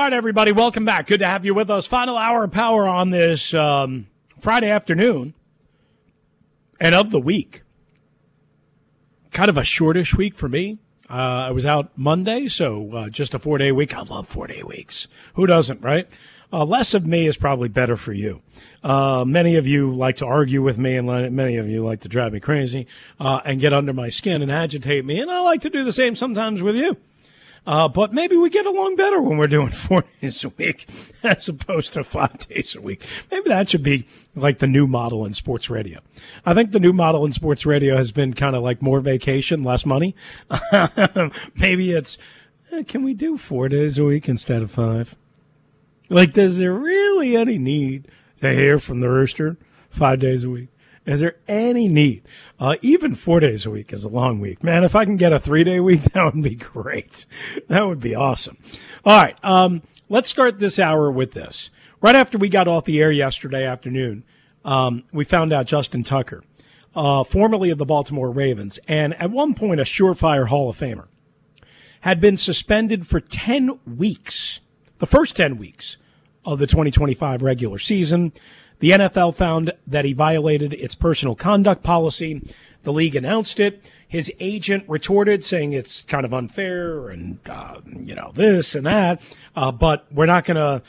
All right, everybody, welcome back. Good to have you with us. Final hour of power on this Friday afternoon and of the week. Kind of a shortish week for me. I was out Monday, so just a 4-day week. I love 4-day weeks. Who doesn't, right? Less of me is probably better for you. Many of you like to argue with me, and many of you like to drive me crazy and get under my skin and agitate me, and I like to do the same sometimes with you. But maybe we get along better when we're doing 4 days a week as opposed to 5 days a week. Maybe that should be like the new model in sports radio. I think the new model in sports radio has been kind of like more vacation, less money. Maybe it's, can we do 4 days a week instead of 5? Like, is there really any need to hear from the rooster 5 days a week? Is there any need? Even 4 days a week is a long week. Man, if I can get a 3-day week, that would be great. That would be awesome. All right, let's start this hour with this. Right after we got off the air yesterday afternoon, we found out Justin Tucker, formerly of the Baltimore Ravens, and at one point a surefire Hall of Famer, had been suspended for 10 weeks, the first 10 weeks of the 2025 regular season. The NFL found that he violated its personal conduct policy. The league announced it. His agent retorted, saying it's kind of unfair and this and that. But we're not gonna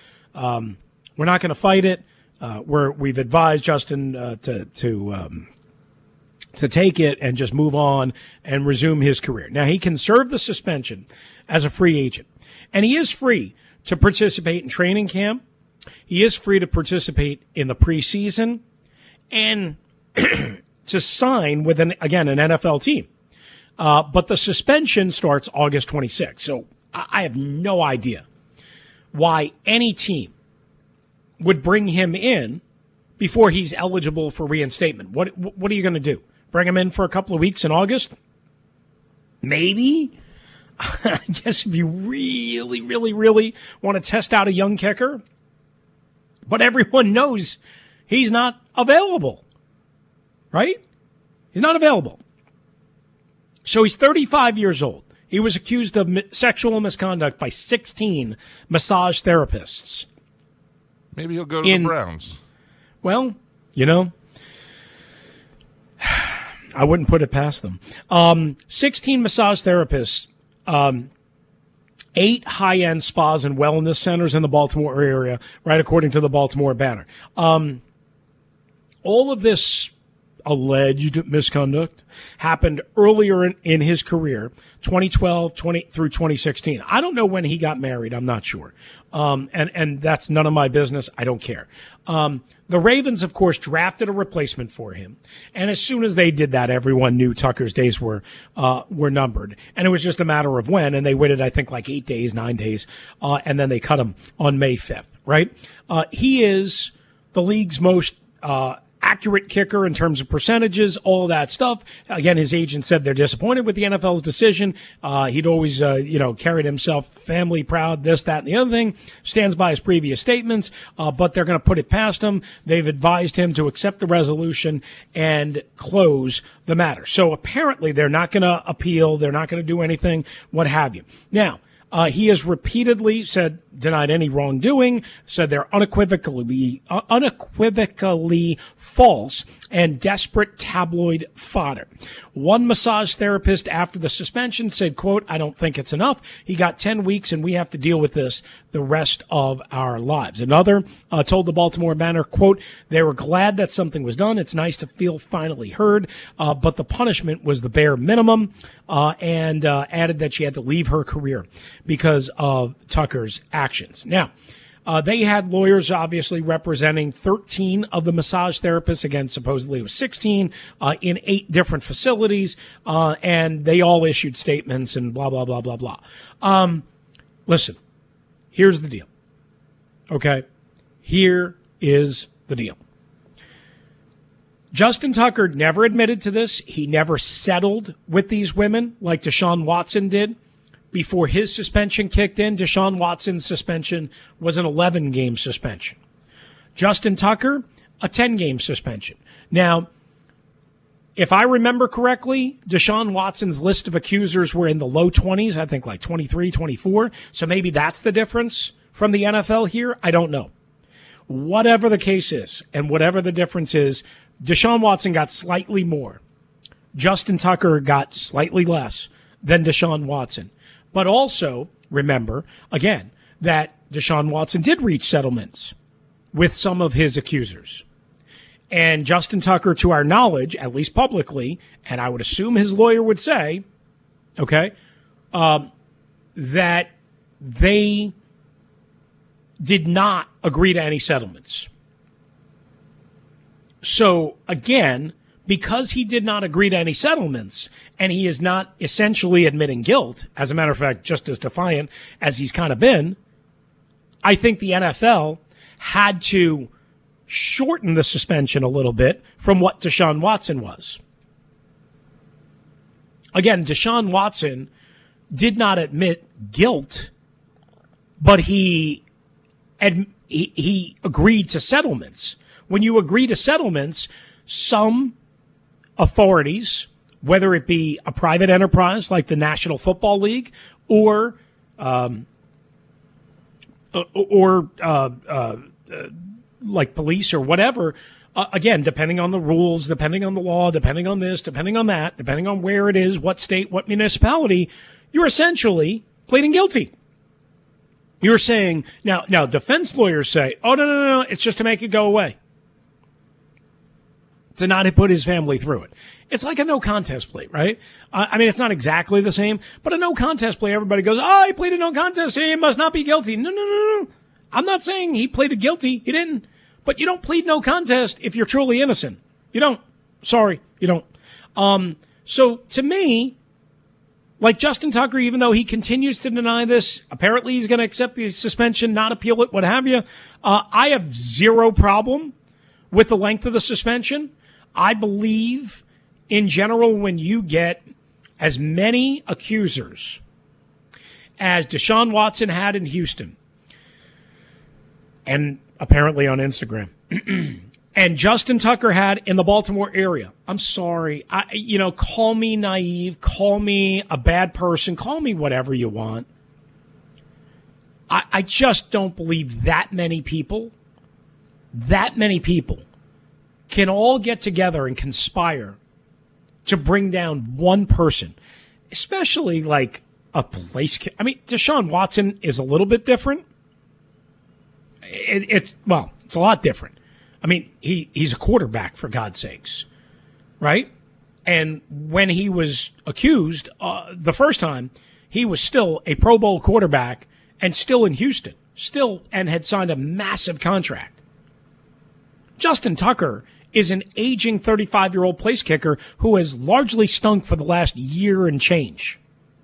fight it. We've advised Justin to take it and just move on and resume his career. Now he can serve the suspension as a free agent, and he is free to participate in training camp. He is free to participate in the preseason and to sign with, an NFL team. But the suspension starts August 26th. So I have no idea why any team would bring him in before he's eligible for reinstatement. What are you going to do? Bring him in for a couple of weeks in August? Maybe. I guess if you really, really, really want to test out a young kicker. But everyone knows he's not available, right? He's not available. So he's 35 years old. He was accused of sexual misconduct by 16 massage therapists. Maybe he'll go to the Browns. Well, I wouldn't put it past them. 16 massage therapists, 8 high-end spas and wellness centers in the Baltimore area, right, according to the Baltimore Banner. All of this alleged misconduct happened earlier in his career, 2012 through 2016. I don't know when he got married. I'm not sure. And that's none of my business. I don't care. The Ravens, of course, drafted a replacement for him. And as soon as they did that, everyone knew Tucker's days were numbered. And it was just a matter of when. And they waited, I think, like 8 days, 9 days. And then they cut him on May 5th, right? He is the league's most accurate kicker in terms of percentages, all of that stuff. Again, his agent said they're disappointed with the NFL's decision. He'd always, carried himself family proud, this, that, and the other thing. Stands by his previous statements, but they're going to put it past him. They've advised him to accept the resolution and close the matter. So apparently they're not going to appeal. They're not going to do anything, what have you. Now, he has repeatedly denied any wrongdoing, said they're unequivocally false and desperate tabloid fodder. One massage therapist after the suspension said, quote, "I don't think it's enough. He got 10 weeks and we have to deal with this the rest of our lives." Another told the Baltimore Banner, quote, "They were glad that something was done. It's nice to feel finally heard, but the punishment was the bare minimum," and added that she had to leave her career because of Tucker's actions. Now, they had lawyers obviously representing 13 of the massage therapists. Again, supposedly it was 16 in 8 different facilities, and they all issued statements and blah, blah, blah, blah, blah. Listen, here's the deal. Okay? Here is the deal. Justin Tucker never admitted to this. He never settled with these women like Deshaun Watson did. Before his suspension kicked in, Deshaun Watson's suspension was an 11-game suspension. Justin Tucker, a 10-game suspension. Now, if I remember correctly, Deshaun Watson's list of accusers were in the low 20s, I think like 23, 24. So maybe that's the difference, from the NFL here? I don't know. Whatever the case is, and whatever the difference is, Deshaun Watson got slightly more. Justin Tucker got slightly less than Deshaun Watson. But also, remember, again, that Deshaun Watson did reach settlements with some of his accusers. And Justin Tucker, to our knowledge, at least publicly, and I would assume his lawyer would say, okay, that they did not agree to any settlements. So, again, because he did not agree to any settlements, and he is not essentially admitting guilt, as a matter of fact, just as defiant as he's kind of been, I think the NFL had to shorten the suspension a little bit from what Deshaun Watson was. Again, Deshaun Watson did not admit guilt, but he agreed to settlements. When you agree to settlements, some authorities, whether it be a private enterprise like the National Football League or like police or whatever, again, depending on the rules, depending on the law, depending on this, depending on that, depending on where it is, what state, what municipality, you're essentially pleading guilty. You're saying, now defense lawyers say, oh, no, it's just to make it go away. To not put his family through it. It's like a no contest plea, right? I mean, it's not exactly the same, but a no contest plea, everybody goes, oh, he pleaded no contest, he must not be guilty. No. I'm not saying he pleaded guilty. He didn't. But you don't plead no contest if you're truly innocent. You don't. Sorry, you don't. So to me, like Justin Tucker, even though he continues to deny this, apparently he's going to accept the suspension, not appeal it, what have you. I have zero problem with the length of the suspension. I believe, in general, when you get as many accusers as Deshaun Watson had in Houston, and apparently on Instagram, and Justin Tucker had in the Baltimore area, I'm sorry, call me naive, call me a bad person, call me whatever you want. I just don't believe that many people can all get together and conspire to bring down one person, especially like a place. I mean, Deshaun Watson is a little bit different. It's a lot different. I mean, he's a quarterback, for God's sakes, right? And when he was accused the first time, he was still a Pro Bowl quarterback and still in Houston, and had signed a massive contract. Justin Tucker is an aging 35-year-old place kicker who has largely stunk for the last year and change.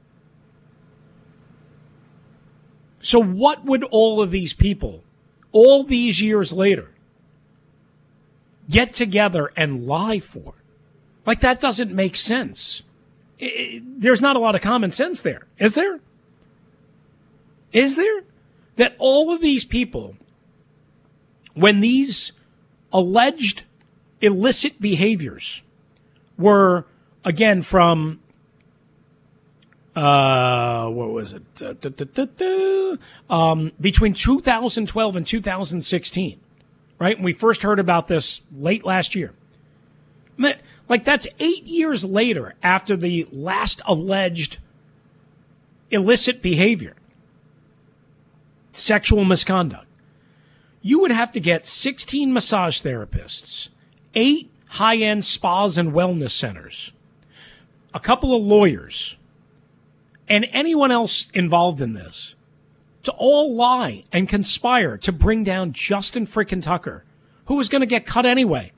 So what would all of these people, all these years later, get together and lie for? Like, that doesn't make sense. There's not a lot of common sense there. Is there? Is there? That all of these people, when these alleged illicit behaviors were, again, from, what was it? Between 2012 and 2016, right? And we first heard about this late last year. Like, that's 8 years later after the last alleged illicit behavior, sexual misconduct. You would have to get 16 massage therapists, 8 high-end spas and wellness centers, a couple of lawyers, and anyone else involved in this to all lie and conspire to bring down Justin frickin' Tucker, who was going to get cut anyway.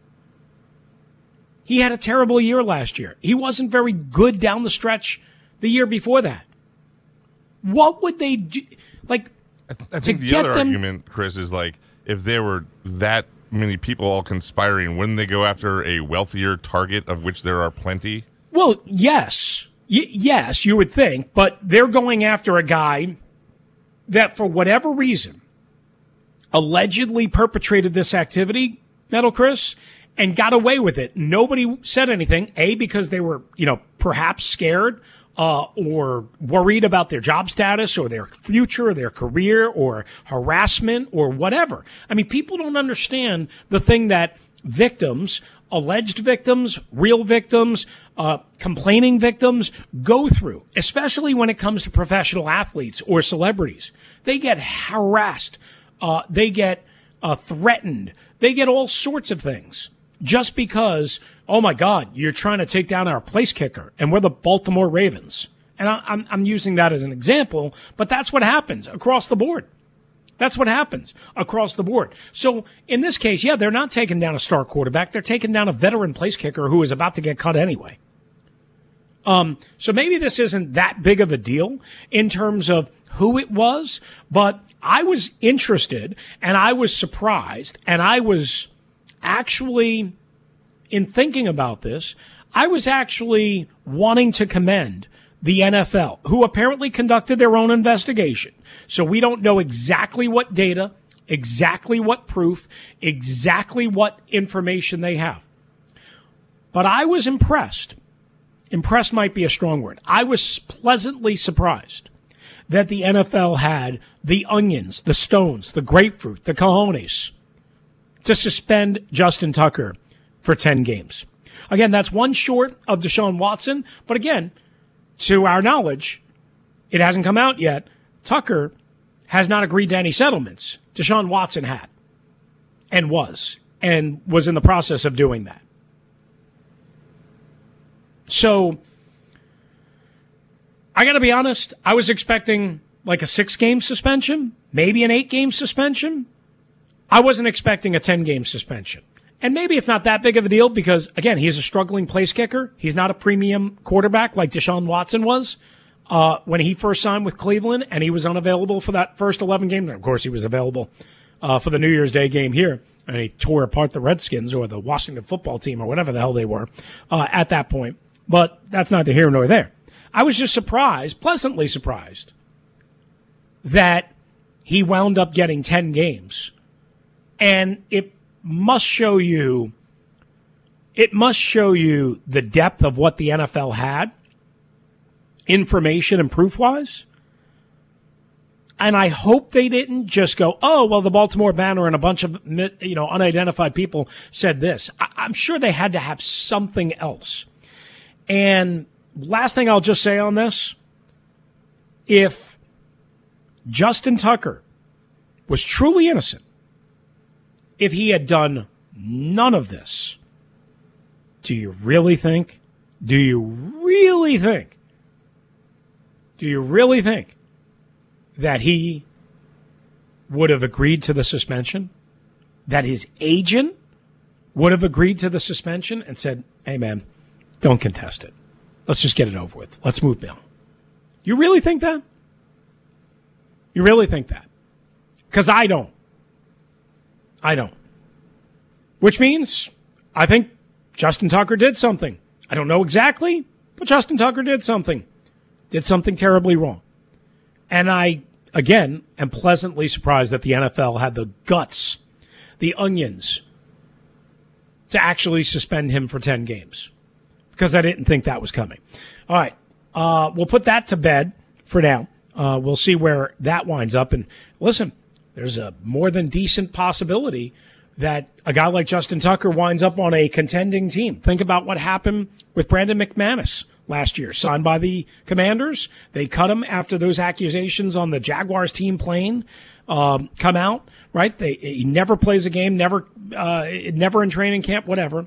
He had a terrible year last year. He wasn't very good down the stretch the year before that. What would they do? Like, I think the other argument, Chris, is like, if there were that many people all conspiring, wouldn't they go after a wealthier target, of which there are plenty? Well, yes. Yes, you would think. But they're going after a guy that, for whatever reason, allegedly perpetrated this activity, Metal Chris, and got away with it. Nobody said anything, A, because they were, perhaps scared or worried about their job status or their future or their career or harassment or whatever. I mean, people don't understand the thing that victims, alleged victims, real victims, complaining victims go through, especially when it comes to professional athletes or celebrities. They get harassed. They get threatened. They get all sorts of things just because, oh my God, you're trying to take down our place kicker and we're the Baltimore Ravens. And I'm using that as an example, but that's what happens across the board. That's what happens across the board. So in this case, yeah, they're not taking down a star quarterback. They're taking down a veteran place kicker who is about to get cut anyway. So maybe this isn't that big of a deal in terms of who it was, but I was interested and I was surprised and I was actually, in thinking about this, I was actually wanting to commend the NFL, who apparently conducted their own investigation. So we don't know exactly what data, exactly what proof, exactly what information they have. But I was impressed. Impressed might be a strong word. I was pleasantly surprised that the NFL had the onions, the stones, the grapefruit, the cojones to suspend Justin Tucker for 10 games. Again, that's one short of Deshaun Watson. But again, to our knowledge, it hasn't come out yet. Tucker has not agreed to any settlements. Deshaun Watson had and was in the process of doing that. So I got to be honest, I was expecting like a 6-game suspension, maybe an 8-game suspension. I wasn't expecting a 10-game suspension. And maybe it's not that big of a deal because, again, he's a struggling place kicker. He's not a premium quarterback like Deshaun Watson was when he first signed with Cleveland, and he was unavailable for that first 11 games. Of course, he was available for the New Year's Day game here, and he tore apart the Redskins or the Washington football team or whatever the hell they were at that point. But that's neither here nor there. I was just surprised, pleasantly surprised, that he wound up getting 10 games. And it must show you the depth of what the NFL had, information and proof-wise. And I hope they didn't just go, oh, well, the Baltimore Banner and a bunch of unidentified people said this. I'm sure they had to have something else. And last thing I'll just say on this, if Justin Tucker was truly innocent, if he had done none of this, do you really think that he would have agreed to the suspension? That his agent would have agreed to the suspension and said, hey, man, don't contest it. Let's just get it over with. Let's move on. You really think that? You really think that? Because I don't. Which means I think Justin Tucker did something. I don't know exactly, but Justin Tucker did something. Did something terribly wrong. And I, again, am pleasantly surprised that the NFL had the guts, the onions, to actually suspend him for 10 games. Because I didn't think that was coming. All right. We'll put that to bed for now. We'll see where that winds up. And listen, there's a more than decent possibility that a guy like Justin Tucker winds up on a contending team. Think about what happened with Brandon McManus last year. Signed by the Commanders. They cut him after those accusations on the Jaguars team plane come out, right? He never plays a game, never in training camp, whatever.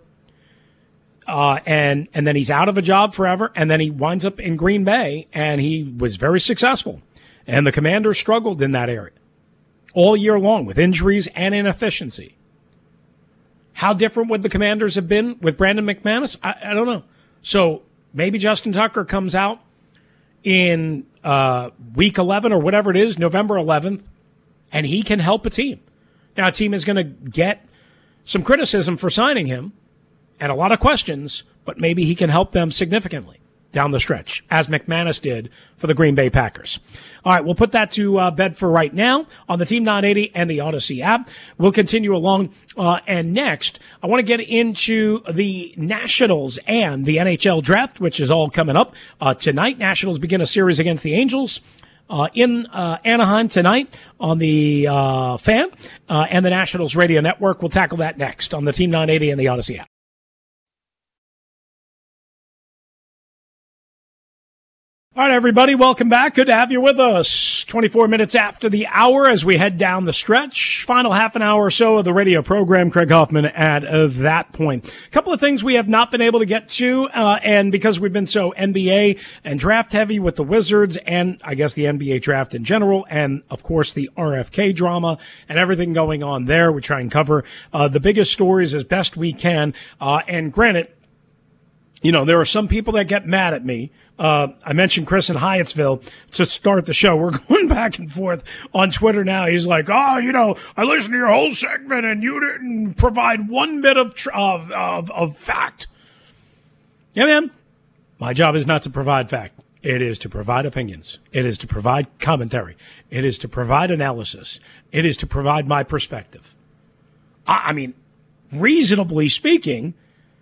And then he's out of a job forever, and then he winds up in Green Bay, and he was very successful. And the Commanders struggled in that area all year long with injuries and inefficiency. How different would the Commanders have been with Brandon McManus? I don't know. So maybe Justin Tucker comes out in week 11 or whatever it is, November 11th, and he can help a team. Now, a team is going to get some criticism for signing him and a lot of questions, but maybe he can help them significantly. down the stretch, as McManus did for the Green Bay Packers. All right, we'll put that to bed for right now on the Team 980 and the Odyssey app. We'll continue along. And next, I want to get into the Nationals and the NHL draft, which is all coming up tonight. Nationals begin a series against the Angels in Anaheim tonight on the Fan and the Nationals Radio Network. We'll tackle that next on the Team 980 and the Odyssey app. All right, everybody, welcome back. Good to have you with us. 24 minutes after the hour as we head down the stretch. Final half an hour or so of the radio program. Craig Hoffman at that point. A couple of things we have not been able to get to, and because we've been so NBA and draft heavy with the Wizards and I guess the NBA draft in general, and of course the RFK drama and everything going on there. We try and cover the biggest stories as best we can. And granted, you know, there are some people that get mad at me. I mentioned Chris in Hyattsville to start the show. We're going back and forth on Twitter now. He's like, oh, you know, I listened to your whole segment and you didn't provide one bit of fact. Yeah, man. My job is not to provide fact. It is to provide opinions. It is to provide commentary. It is to provide analysis. It is to provide my perspective. I mean, reasonably speaking,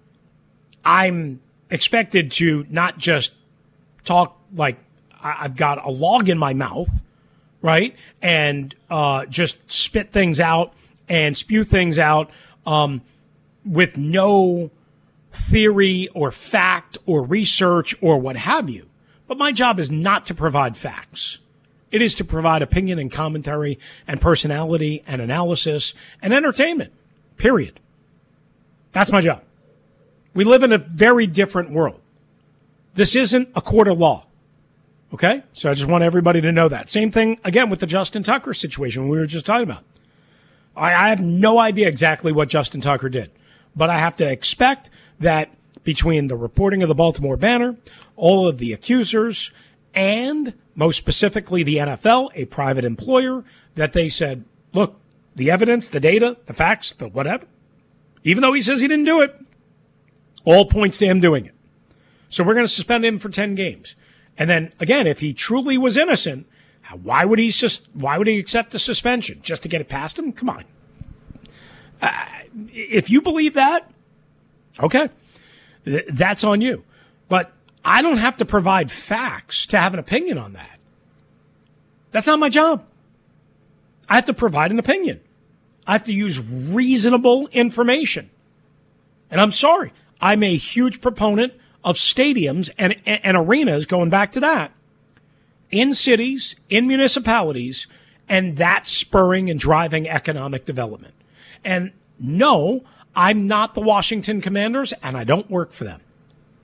I'm expected to not just talk like I've got a log in my mouth, right? And just spit things out and spew things out with no theory or fact or research or what have you. But my job is not to provide facts. It is to provide opinion and commentary and personality and analysis and entertainment, period. That's my job. We live in a very different world. This isn't a court of law. Okay? So I just want everybody to know that. Same thing, again, with the Justin Tucker situation we were just talking about. I have no idea exactly what Justin Tucker did, but I have to expect that between the reporting of the Baltimore Banner, all of the accusers, and most specifically the NFL, a private employer, that they said, look, the evidence, the data, the facts, the whatever, even though he says he didn't do it, all points to him doing it. So we're going to suspend him for 10 games. And then, again, if he truly was innocent, why would he accept the suspension? Just to get it past him? Come on. If you believe that, okay, that's on you. But I don't have to provide facts to have an opinion on that. That's not my job. I have to provide an opinion. I have to use reasonable information. And I'm sorry, I'm a huge proponent of stadiums and arenas, going back to that, in cities, in municipalities, and that spurring and driving economic development. And no, I'm not the Washington Commanders, and I don't work for them.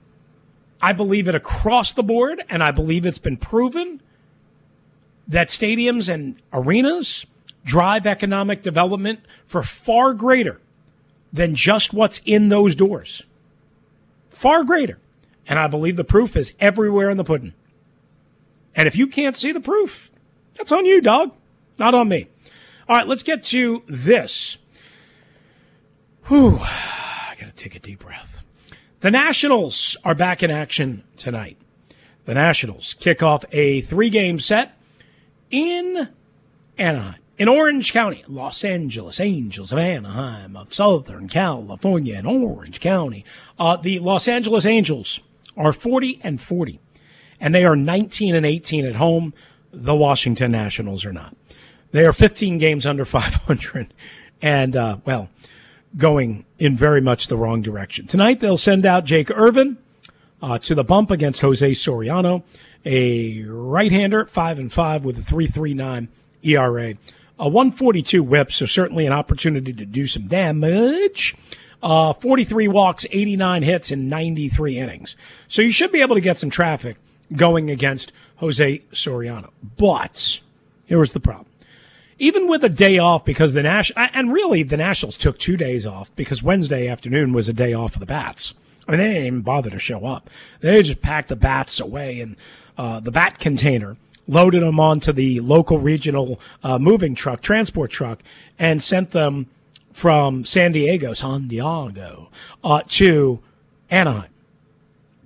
I believe it across the board, and I believe it's been proven that stadiums and arenas drive economic development for far greater than just what's in those doors. Far greater. And I believe the proof is everywhere in the pudding. And if you can't see the proof, that's on you, dog. Not on me. All right, let's get to this. Whew. I got to take a deep breath. The Nationals are back in action tonight. The Nationals kick off a 3-game set in Anaheim, in Orange County, Los Angeles Angels of Anaheim of Southern California in Orange County. The Los Angeles Angels are 40-40, and they are 19-18 at home. The Washington Nationals are not. They are 15 games under 500 and, going in very much the wrong direction. Tonight, they'll send out Jake Irvin to the bump against Jose Soriano, a right-hander, 5-5 with a 3.39 ERA. A 142 whip, so certainly an opportunity to do some damage. 43 walks, 89 hits in 93 innings. So you should be able to get some traffic going against Jose Soriano. But here was the problem. Even with a day off, because the Nationals took 2 days off because Wednesday afternoon was a day off for the bats. I mean, they didn't even bother to show up. They just packed the bats away in the bat container, loaded them onto the local regional moving truck, transport truck, and sent them from San Diego, to Anaheim.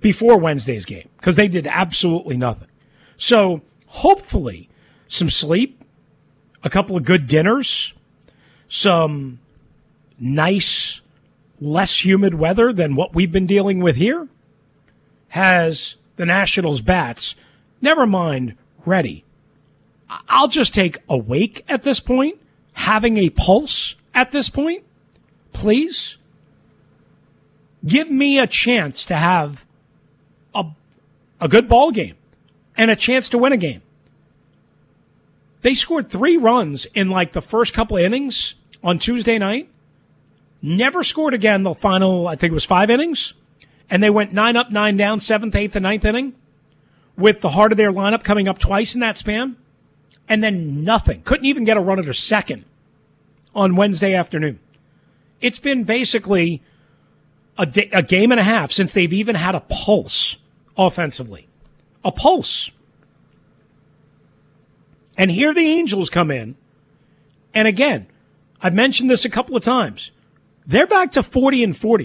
before Wednesday's game because they did absolutely nothing. So hopefully some sleep, a couple of good dinners, some nice, less humid weather than what we've been dealing with here has the Nationals bats, never mind ready. I'll just take awake at this point, having a pulse at this point. Please give me a chance to have a good ball game and a chance to win a game. They scored 3 runs in like the first couple of innings on Tuesday night. Never scored again the final, I think it was 5 innings. And they went 9 up, 9 down, 7th, 8th, and 9th inning with the heart of their lineup coming up twice in that span. And then nothing. Couldn't even get a run at second on Wednesday afternoon. It's been basically a game and a half since they've even had a pulse offensively. A pulse. And here the Angels come in. And again, I've mentioned this a couple of times. They're back to 40-40.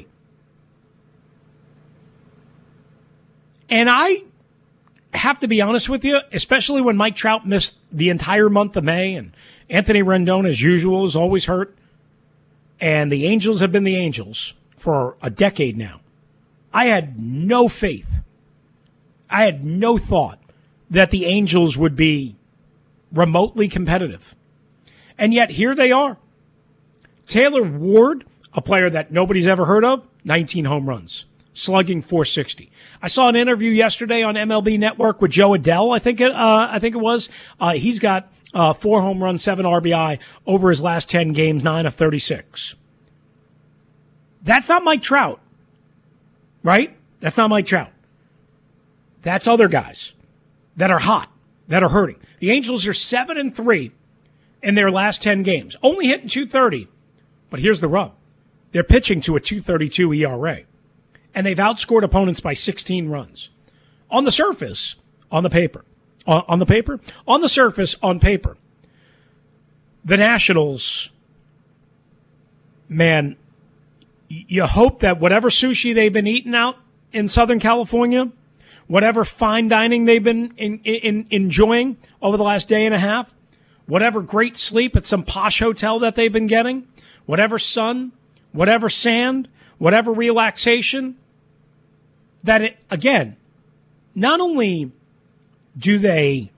And I have to be honest with you, especially when Mike Trout missed the entire month of May and Anthony Rendon, as usual, is always hurt. And the Angels have been the Angels for a decade now. I had no faith. I had no thought that the Angels would be remotely competitive. And yet here they are. Taylor Ward, a player that nobody's ever heard of, 19 home runs, slugging .460. I saw an interview yesterday on MLB Network with Joe Adell, I think it was. He's got 4 home runs, 7 RBI over his last 10 games, 9 of 36. That's not Mike Trout, right? That's not Mike Trout. That's other guys that are hot, that are hurting. The Angels are 7-3 in their last 10 games, only hitting .230. But here's the rub. They're pitching to a .232 ERA, and they've outscored opponents by 16 runs. On the surface, on the surface, on paper, the Nationals, man, you hope that whatever sushi they've been eating out in Southern California, whatever fine dining they've been enjoying over the last day and a half, whatever great sleep at some posh hotel that they've been getting, whatever sun, whatever sand, whatever relaxation, that it, again, not only do they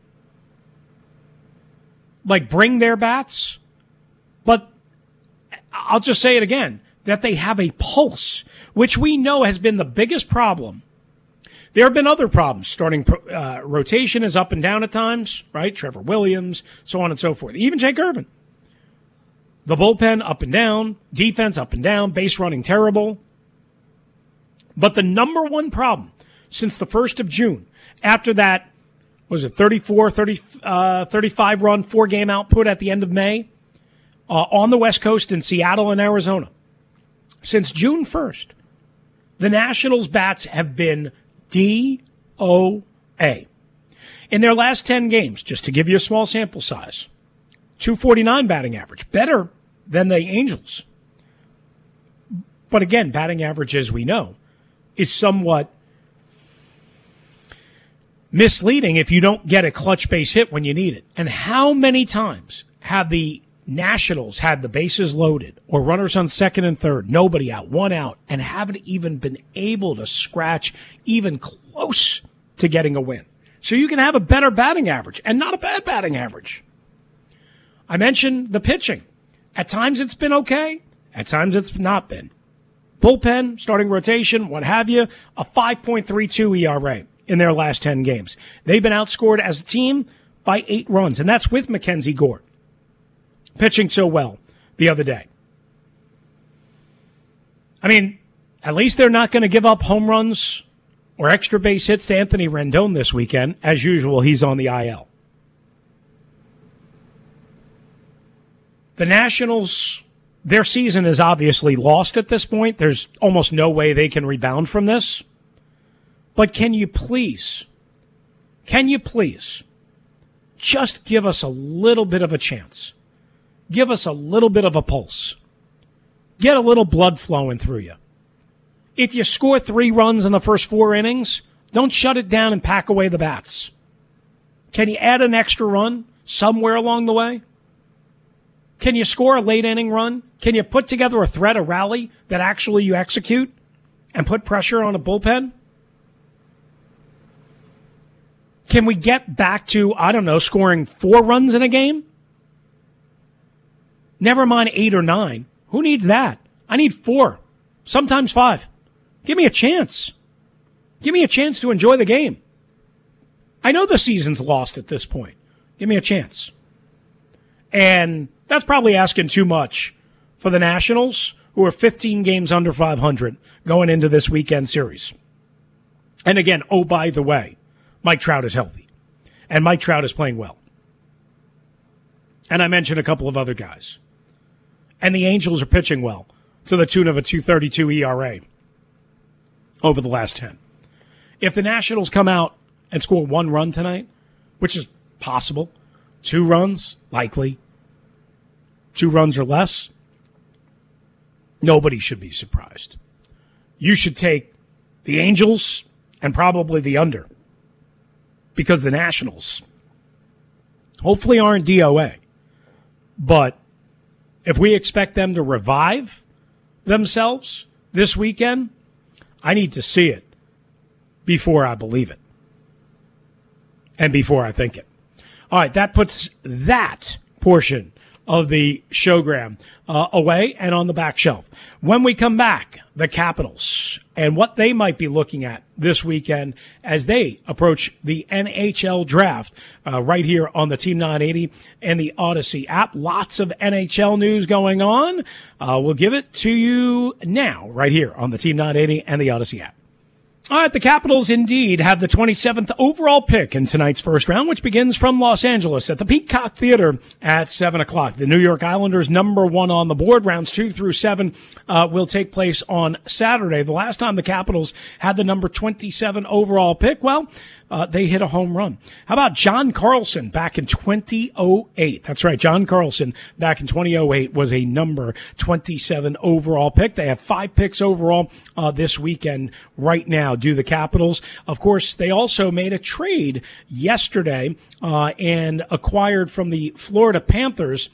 like bring their bats, but I'll just say it again, that they have a pulse, which we know has been the biggest problem. There have been other problems. Starting rotation is up and down at times, right? Trevor Williams, so on and so forth. Even Jake Irvin. The bullpen up and down, defense up and down, base running terrible. But the number one problem since the 1st of June, after that, was it 35-run 4-game output at the end of May on the West Coast in Seattle and Arizona. Since June 1st, the Nationals' bats have been DOA. In their last 10 games, just to give you a small sample size, .249 batting average, better than the Angels. But again, batting average, as we know, is somewhat misleading if you don't get a clutch base hit when you need it. And how many times have the Nationals had the bases loaded or runners on second and third, nobody out, 1 out, and haven't even been able to scratch even close to getting a win? So you can have a better batting average and not a bad batting average. I mentioned the pitching. At times it's been okay. At times it's not been. Bullpen, starting rotation, what have you, a 5.32 ERA in their last 10 games. They've been outscored as a team by 8 runs, and that's with Mackenzie Gore pitching so well the other day. I mean, at least they're not going to give up home runs or extra base hits to Anthony Rendon this weekend. As usual, he's on the IL. The Nationals, their season is obviously lost at this point. There's almost no way they can rebound from this. But can you please just give us a little bit of a chance? Give us a little bit of a pulse. Get a little blood flowing through you. if you score 3 runs in the first 4 innings, don't shut it down and pack away the bats. Can you add an extra run somewhere along the way? Can you score a late inning run? Can you put together a threat, a rally that actually you execute and put pressure on a bullpen? Can we get back to, scoring 4 runs in a game? Never mind 8 or 9. Who needs that? I need 4, sometimes 5. Give me a chance. Give me a chance to enjoy the game. I know the season's lost at this point. Give me a chance. And that's probably asking too much for the Nationals, who are 15 games under 500 going into this weekend series. And again, oh, by the way, Mike Trout is healthy. And Mike Trout is playing well. And I mentioned a couple of other guys. And the Angels are pitching well to the tune of a 2.32 ERA over the last 10. If the Nationals come out and score 1 run tonight, which is possible, 2 runs, likely, 2 runs or less, nobody should be surprised. You should take the Angels and probably the under, because the Nationals hopefully aren't DOA. But if we expect them to revive themselves this weekend, I need to see it before I believe it and before I think it. All right, that puts that portion of the showgram away and on the back shelf. When we come back, the Capitals and what they might be looking at this weekend as they approach the NHL draft right here on the Team 980 and the Odyssey app. Lots of NHL news going on. We'll give it to you now right here on the Team 980 and the Odyssey app. All right, the Capitals indeed have the 27th overall pick in tonight's first round, which begins from Los Angeles at the Peacock Theater at 7 o'clock. The New York Islanders, number 1 on the board. Rounds 2 through 7 will take place on Saturday. The last time the Capitals had the number 27 overall pick, they hit a home run. How about John Carlson back in 2008? That's right, John Carlson back in 2008 was a number 27 overall pick. They have 5 picks overall this weekend right now, do the Capitals. Of course, they also made a trade yesterday and acquired from the Florida Panthers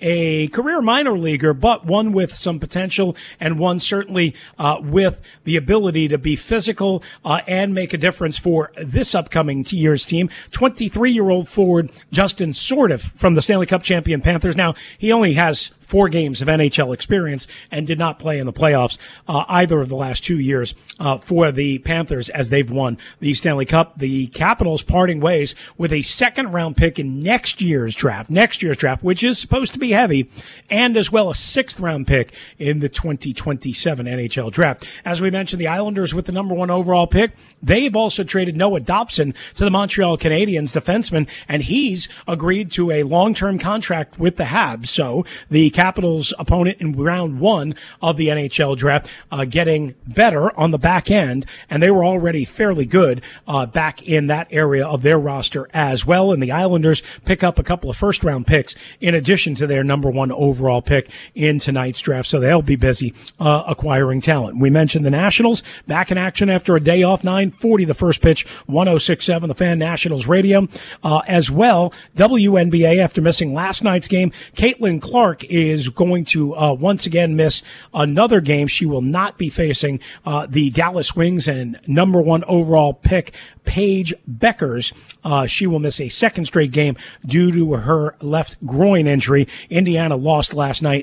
a career minor leaguer, but one with some potential and one certainly with the ability to be physical and make a difference for this upcoming year's team. 23-year-old forward Justin Sordiff from the Stanley Cup champion Panthers. Now, he only has 4 games of NHL experience and did not play in the playoffs either of the last 2 years for the Panthers as they've won the Stanley Cup. The Capitals parting ways with a second-round pick in next year's draft, which is supposed to be heavy, and as well a 6th-round pick in the 2027 NHL draft. As we mentioned, the Islanders with the number 1 overall pick, they've also traded Noah Dobson to the Montreal Canadiens defenseman, and he's agreed to a long-term contract with the Habs. So the Capitals' opponent in round 1 of the NHL draft getting better on the back end, and they were already fairly good back in that area of their roster as well. And the Islanders pick up a couple of first-round picks in addition to their number 1 overall pick in tonight's draft, so they'll be busy acquiring talent. We mentioned the Nationals back in action after a day off, 9:40 the first pitch, 106.7 the Fan Nationals radio. As well, WNBA, after missing last night's game, Caitlin Clark is going to once again miss another game. She will not be facing the Dallas Wings and number 1 overall pick Paige Beckers. She will miss a second straight game due to her left groin injury. Indiana lost last night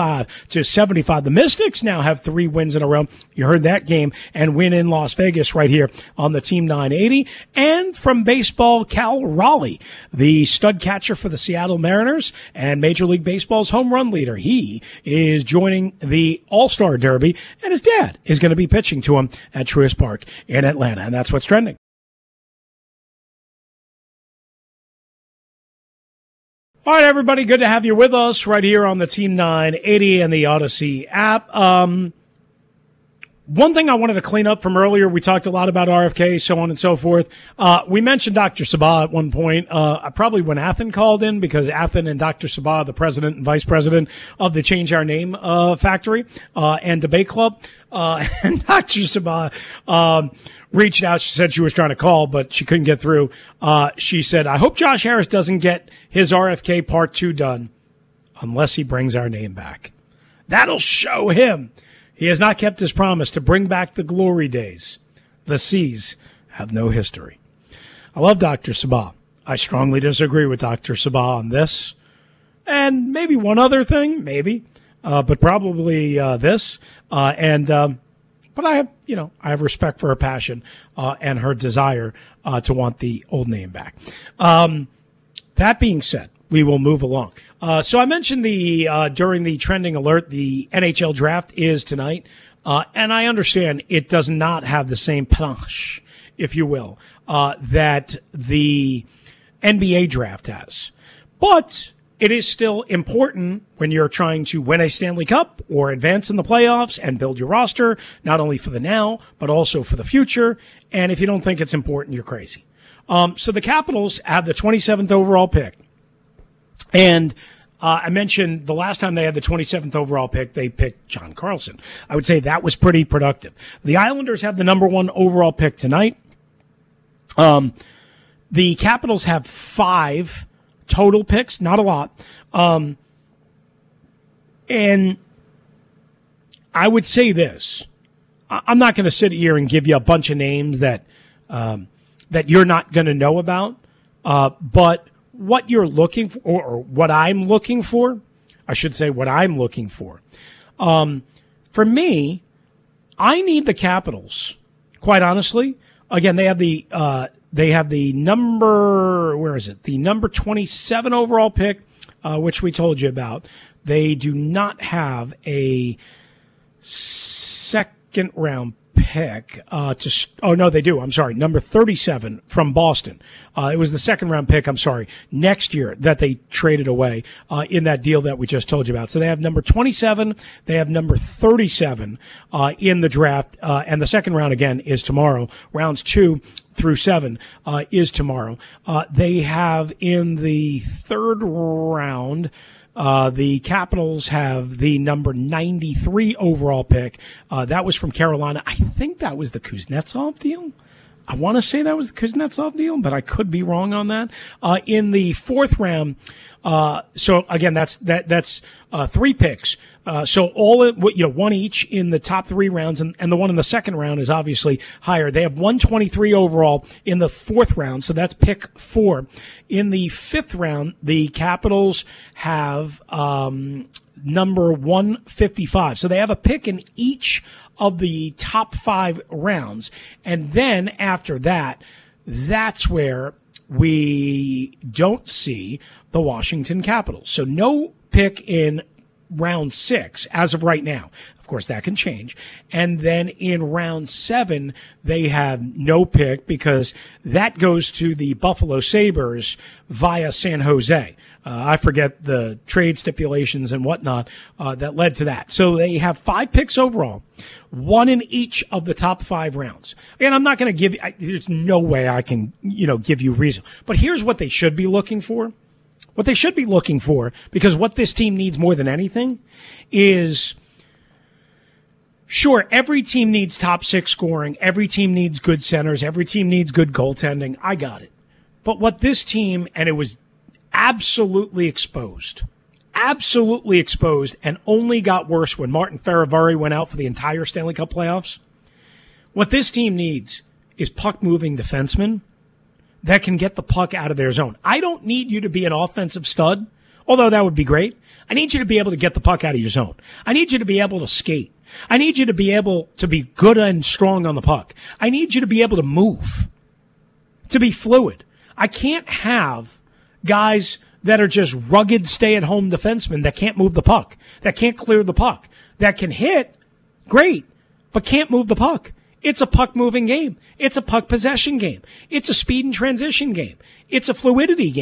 85-75. The Mystics now have 3 wins in a row. You heard that game and win in Las Vegas right here on the Team 980. And from baseball, Cal Raleigh, the stud catcher for the Seattle Mariners and Major League Baseball's home run leader. He is joining the All-Star Derby, and his dad is going to be pitching to him at Truist Park in Atlanta. And that's what's trending. All right, everybody, good to have you with us right here on the Team 980 and the Odyssey app. One thing I wanted to clean up from earlier, we talked a lot about RFK, so on and so forth. We mentioned Dr. Sabah at one point, probably when Athen called in, because Athen and Dr. Sabah, the president and vice president of the Change Our Name factory and debate club, and Dr. Sabah reached out. She said she was trying to call, but she couldn't get through. She said, I hope Josh Harris doesn't get his RFK Part 2 done unless he brings our name back. That'll show him. He has not kept his promise to bring back the glory days. The C's have no history. I love Dr. Sabah. I strongly disagree with Dr. Sabah on this. And maybe one other thing, but probably this. But I have respect for her passion and her desire to want the old name back. That being said, we will move along. So I mentioned during the trending alert, the NHL draft is tonight. And I understand it does not have the same panache, if you will, that the NBA draft has. But it is still important when you're trying to win a Stanley Cup or advance in the playoffs and build your roster, not only for the now, but also for the future. And if you don't think it's important, you're crazy. So the Capitals have the 27th overall pick. And I mentioned the last time they had the 27th overall pick, they picked John Carlson. I would say that was pretty productive. The Islanders have the number 1 overall pick tonight. The Capitals have 5 total picks, not a lot. And I would say this. I'm not going to sit here and give you a bunch of names that you're not going to know about. But what you're looking for, or what I'm looking for, I should say what I'm looking for. For me, I need the Capitals, quite honestly. Again, they have the number, where is it? The number 27 overall pick, which we told you about. They do not have a second round pick they do. I'm sorry. Number 37 from Boston. It was the second round pick, next year that they traded away in that deal that we just told you about. So they have number 27. They have number 37 in the draft. And the second round, again, is tomorrow. Rounds 2 through 7 is tomorrow. They have in the third round, the Capitals have the number 93 overall pick. That was from Carolina. I think that was the Kuznetsov deal. I want to say that was the Kuznetsov deal, but I could be wrong on that. In the fourth round, so again, that's 3 picks. So all one each in the top 3 rounds, and the one in the second round is obviously higher. They have 123 overall in the fourth round, so that's pick 4. In the fifth round, the Capitals have number 155. So they have a pick in each of the top 5 rounds, and then after that, that's where we don't see the Washington Capitals. So no pick in round 6 as of right now. Of course, that can change. And then in round 7, they have no pick because that goes to the Buffalo Sabres via San Jose. I forget the trade stipulations and whatnot that led to that. So they have 5 picks overall, 1 in each of the top 5 rounds. And I'm not going to give you, there's no way I can, give you reason. But here's what they should be looking for. What they should be looking for, because what this team needs more than anything is, sure, every team needs top 6 scoring. Every team needs good centers. Every team needs good goaltending. I got it. But what this team, and it was absolutely exposed, and only got worse when Martin Fehervary went out for the entire Stanley Cup playoffs. What this team needs is puck-moving defensemen that can get the puck out of their zone. I don't need you to be an offensive stud, although that would be great. I need you to be able to get the puck out of your zone. I need you to be able to skate. I need you to be able to be good and strong on the puck. I need you to be able to move, to be fluid. I can't have guys that are just rugged stay-at-home defensemen that can't move the puck, that can't clear the puck, that can hit, great, but can't move the puck. It's a puck-moving game. It's a puck possession game. It's a speed and transition game. It's a fluidity game.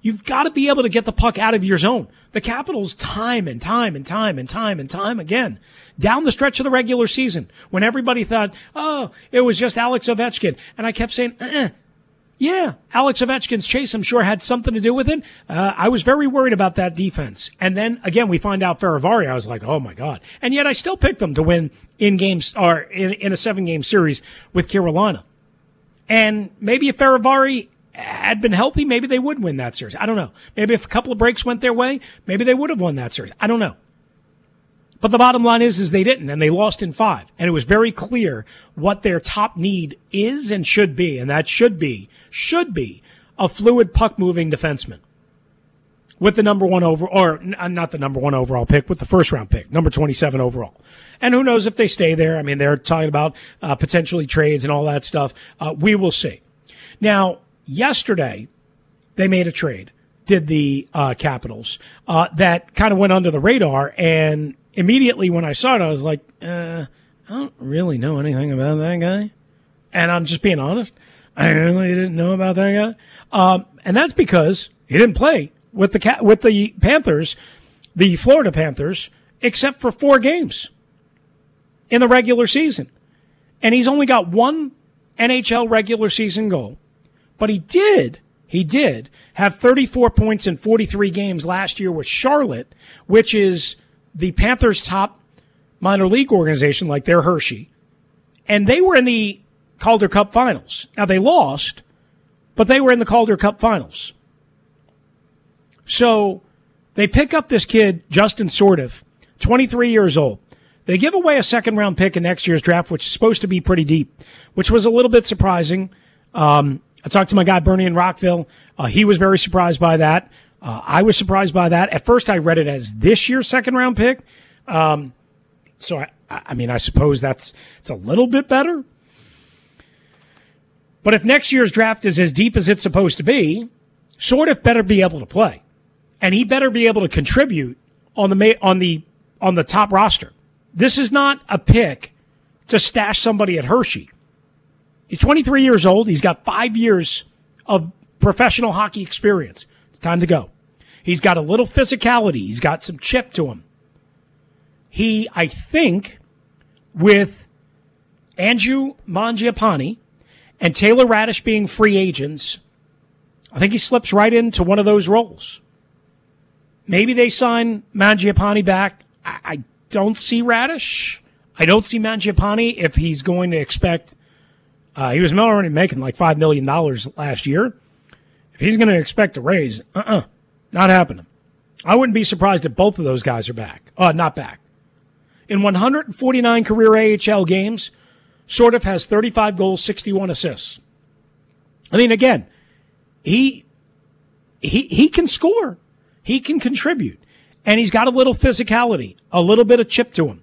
You've got to be able to get the puck out of your zone. The Capitals time and time again, down the stretch of the regular season, when everybody thought, oh, it was just Alex Ovechkin. And I kept saying, yeah, Alex Ovechkin's chase, I'm sure, had something to do with it. I was very worried about that defense. And then, again, we find out Fehérváry. I was like, oh, my God. And yet I still picked them to win in games or in a 7-game series with Carolina. And maybe if Fehérváry had been healthy, maybe they would win that series. I don't know. Maybe if a couple of breaks went their way, maybe they would have won that series. I don't know. But the bottom line is they didn't, and they lost in 5. And it was very clear what their top need is and should be, and that should be a fluid puck-moving defenseman with the number 1 or not the number 1 overall pick, with the first-round pick, number 27 overall. And who knows if they stay there. I mean, they're talking about potentially trades and all that stuff. We will see. Now, yesterday, they made a trade, did the Capitals, that kind of went under the radar. And immediately when I saw it, I was like, I don't really know anything about that guy. And I'm just being honest. I really didn't know about that guy. And that's because he didn't play with the Panthers, the Florida Panthers, except for 4 games in the regular season. And he's only got 1 NHL regular season goal. But he did have 34 points in 43 games last year with Charlotte, which is the Panthers' top minor league organization, like they're Hershey. And they were in the Calder Cup Finals. Now, they lost, but they were in the Calder Cup Finals. So they pick up this kid, Justin Sordiff, 23 years old. They give away a second-round pick in next year's draft, which is supposed to be pretty deep, which was a little bit surprising. I talked to my guy, Bernie in Rockville. He was very surprised by that. I was surprised by that. At first, I read it as this year's second-round pick. So, I suppose it's a little bit better. But if next year's draft is as deep as it's supposed to be, Sordiff better be able to play. And he better be able to contribute on the top roster. This is not a pick to stash somebody at Hershey. He's 23 years old. He's got 5 years of professional hockey experience. It's time to go. He's got a little physicality. He's got some chip to him. He, I think, with Andrew Mangiapane and Taylor Radish being free agents, I think he slips right into one of those roles. Maybe they sign Mangiapane back. I don't see Radish. I don't see Mangiapane if he's going to expect... he was already making like $5 million last year. If he's going to expect a raise, not happening. I wouldn't be surprised if both of those guys are back. Not back. In 149 career AHL games, Sordiff has 35 goals, 61 assists. I mean, again, he can score. He can contribute. And he's got a little physicality, a little bit of chip to him.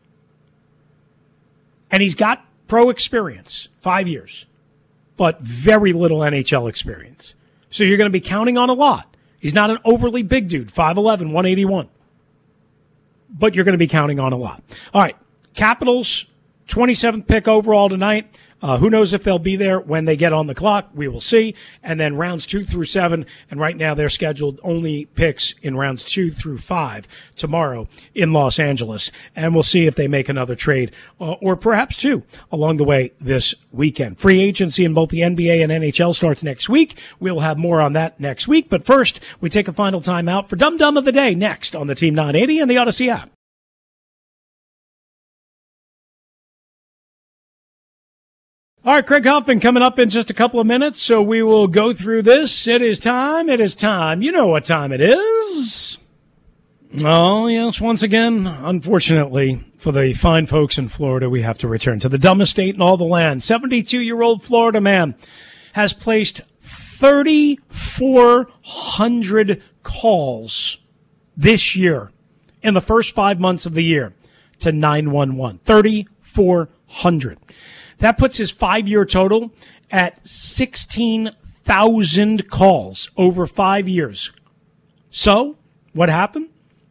And he's got pro experience, 5 years, but very little NHL experience. So you're going to be counting on a lot. He's not an overly big dude, 5'11", 181. But you're going to be counting on a lot. All right, Capitals, 27th pick overall tonight. Who knows if they'll be there when they get on the clock? We will see. And then rounds 2 through 7. And right now they're scheduled only picks in rounds 2 through 5 tomorrow in Los Angeles. And we'll see if they make another trade or perhaps 2 along the way this weekend. Free agency in both the NBA and NHL starts next week. We'll have more on that next week. But first, we take a final time out for Dum Dum of the Day next on the Team 980 and the Odyssey app. All right, Craig Huffman coming up in just a couple of minutes, so we will go through this. It is time. You know what time it is. Oh, yes, once again, unfortunately, for the fine folks in Florida, we have to return to the dumbest state in all the land. 72-year-old Florida man has placed 3,400 calls this year in the first 5 months of the year to 911. 3,400. That puts his 5-year total at 16,000 calls over 5 years. So, what happened?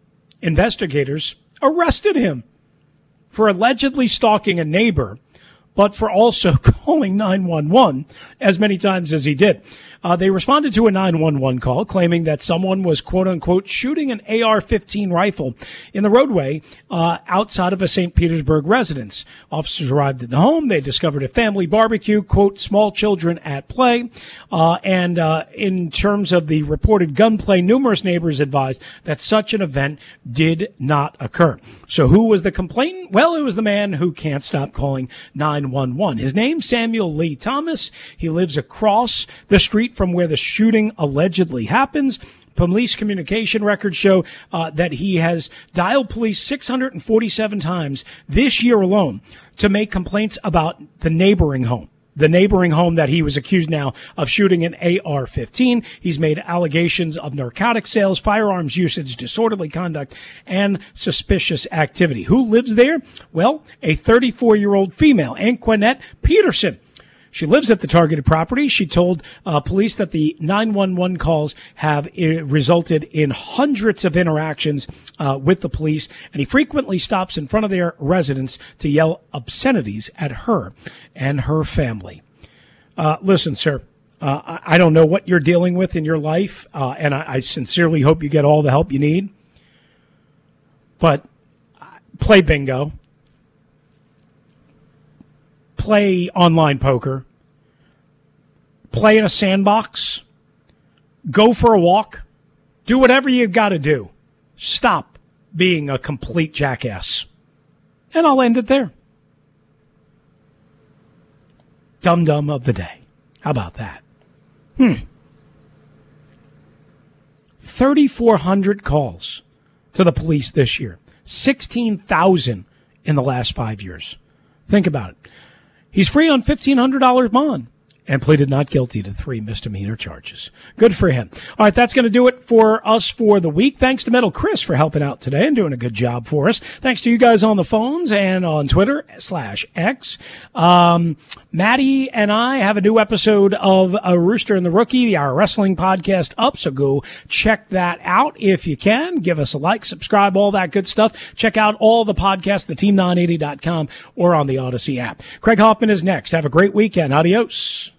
Investigators arrested him for allegedly stalking a neighbor, but for also calling 911 as many times as he did. They responded to a 911 call claiming that someone was, quote unquote, shooting an AR-15 rifle in the roadway outside of a St. Petersburg residence. Officers arrived at the home. They discovered a family barbecue, quote, small children at play. And in terms of the reported gunplay, numerous neighbors advised that such an event did not occur. So who was the complainant? Well, it was the man who can't stop calling 911. His name's Samuel Lee Thomas. He lives across the street from where the shooting allegedly happens. Police communication records show that he has dialed police 647 times this year alone to make complaints about the neighboring home that he was accused now of shooting an AR-15. He's made allegations of narcotic sales, firearms usage, disorderly conduct, and suspicious activity. Who lives there? Well, a 34-year-old female, Anquinette Peterson. She lives at the targeted property. She told police that the 911 calls have resulted in hundreds of interactions with the police, and he frequently stops in front of their residence to yell obscenities at her and her family. Listen, sir, I don't know what you're dealing with in your life, and I sincerely hope you get all the help you need, but play bingo. Play online poker, play in a sandbox, go for a walk, do whatever you've got to do. Stop being a complete jackass. And I'll end it there. Dum-dum of the day. How about that? 3,400 calls to the police this year. 16,000 in the last 5 years. Think about it. He's free on $1,500 bond and pleaded not guilty to 3 misdemeanor charges. Good for him. All right, that's going to do it for us for the week. Thanks to Metal Chris for helping out today and doing a good job for us. Thanks to you guys on the phones and on Twitter/X. Maddie and I have a new episode of Rooster and the Rookie, our wrestling podcast, up, so go check that out if you can. Give us a like, subscribe, all that good stuff. Check out all the podcasts, theteam980.com or on the Odyssey app. Craig Hoffman is next. Have a great weekend. Adios.